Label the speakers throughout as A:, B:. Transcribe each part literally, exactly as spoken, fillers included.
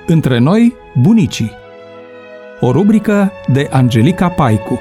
A: Între noi, bunicii. O rubrică de Angelica Paicu.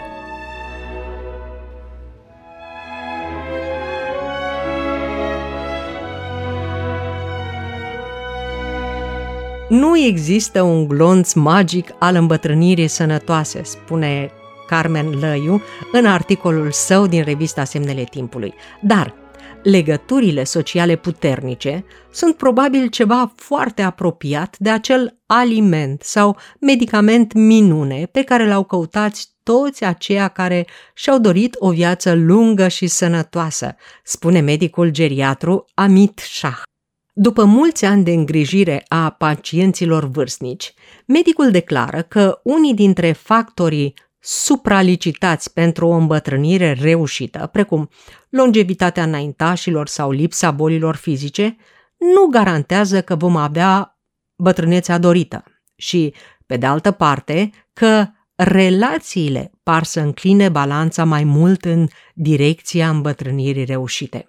B: Nu există un glonț magic al îmbătrânirii sănătoase, spune Carmen Lăiu în articolul său din revista Semnele Timpului. Dar legăturile sociale puternice sunt probabil ceva foarte apropiat de acel aliment sau medicament minune pe care l-au căutat toți aceia care și-au dorit o viață lungă și sănătoasă, spune medicul geriatru Amit Shah. După mulți ani de îngrijire a pacienților vârstnici, medicul declară că unii dintre factorii supralicitați pentru o îmbătrânire reușită, precum longevitatea înaintașilor sau lipsa bolilor fizice, nu garantează că vom avea bătrânețea dorită și, pe de altă parte, că relațiile par să încline balanța mai mult în direcția îmbătrânirii reușite.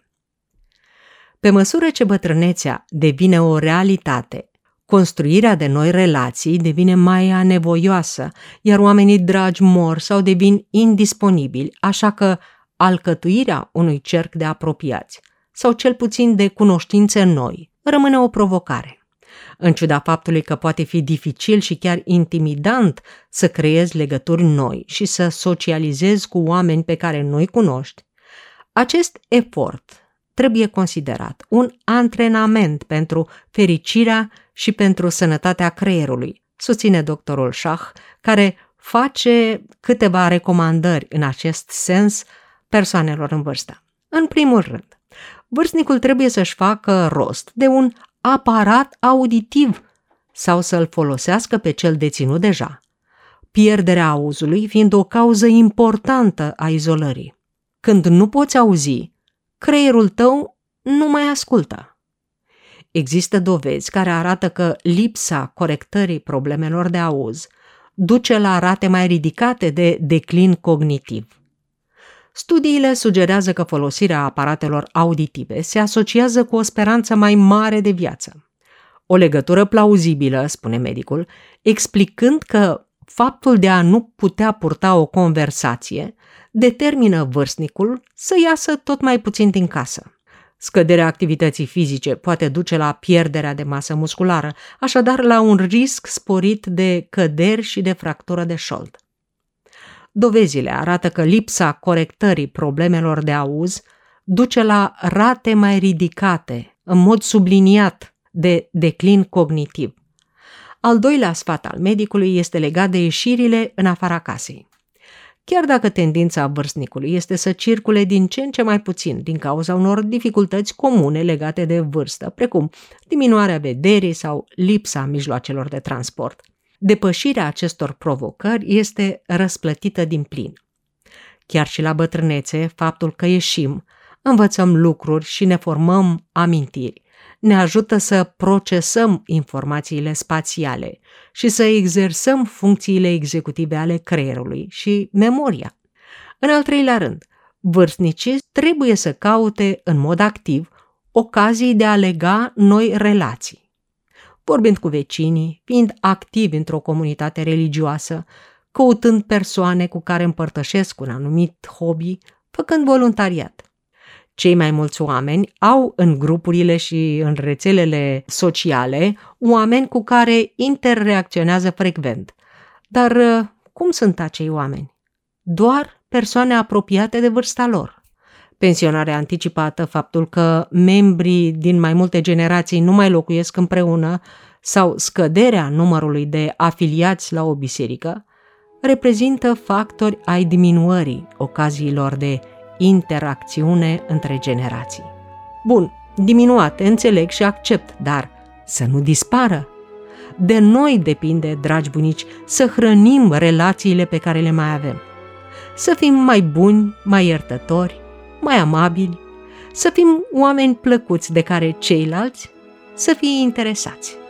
B: Pe măsură ce bătrânețea devine o realitate, construirea de noi relații devine mai anevoioasă, iar oamenii dragi mor sau devin indisponibili, așa că alcătuirea unui cerc de apropiați, sau cel puțin de cunoștințe noi, rămâne o provocare. În ciuda faptului că poate fi dificil și chiar intimidant să creezi legături noi și să socializezi cu oameni pe care nu-i cunoști, acest efort trebuie considerat un antrenament pentru fericirea și pentru sănătatea creierului, susține doctorul Shah, care face câteva recomandări în acest sens persoanelor în vârstă. În primul rând, vârstnicul trebuie să-și facă rost de un aparat auditiv sau să-l folosească pe cel deținut deja, pierderea auzului fiind o cauză importantă a izolării. Când nu poți auzi, creierul tău nu mai ascultă. Există dovezi care arată că lipsa corectării problemelor de auz duce la rate mai ridicate de declin cognitiv. Studiile sugerează că folosirea aparatelor auditive se asociază cu o speranță mai mare de viață. O legătură plauzibilă, spune medicul, explicând că faptul de a nu putea purta o conversație determină vârstnicul să iasă tot mai puțin din casă. Scăderea activității fizice poate duce la pierderea de masă musculară, așadar la un risc sporit de căderi și de fractură de șold. Dovezile arată că lipsa corectării problemelor de auz duce la rate mai ridicate, în mod subliniat, de declin cognitiv. Al doilea sfat al medicului este legat de ieșirile în afara casei. Chiar dacă tendința vârstnicului este să circule din ce în ce mai puțin din cauza unor dificultăți comune legate de vârstă, precum diminuarea vederii sau lipsa mijloacelor de transport, depășirea acestor provocări este răsplătită din plin. Chiar și la bătrânețe, faptul că ieșim, învățăm lucruri și ne formăm amintiri, ne ajută să procesăm informațiile spațiale și să exersăm funcțiile executive ale creierului și memoria. În al treilea rând, vârstnicii trebuie să caute în mod activ ocazii de a lega noi relații. Vorbind cu vecinii, fiind activi într-o comunitate religioasă, căutând persoane cu care împărtășesc un anumit hobby, făcând voluntariat. Cei mai mulți oameni au în grupurile și în rețelele sociale oameni cu care interreacționează frecvent. Dar cum sunt acei oameni? Doar persoane apropiate de vârsta lor. Pensionarea anticipată, faptul că membrii din mai multe generații nu mai locuiesc împreună sau scăderea numărului de afiliați la o biserică reprezintă factori ai diminuării ocaziilor de interacțiune între generații. Bun, diminuate, înțeleg și accept, dar să nu dispară. De noi depinde, dragi bunici, să hrănim relațiile pe care le mai avem. Să fim mai buni, mai iertători, mai amabili, să fim oameni plăcuți de care ceilalți să fie interesați.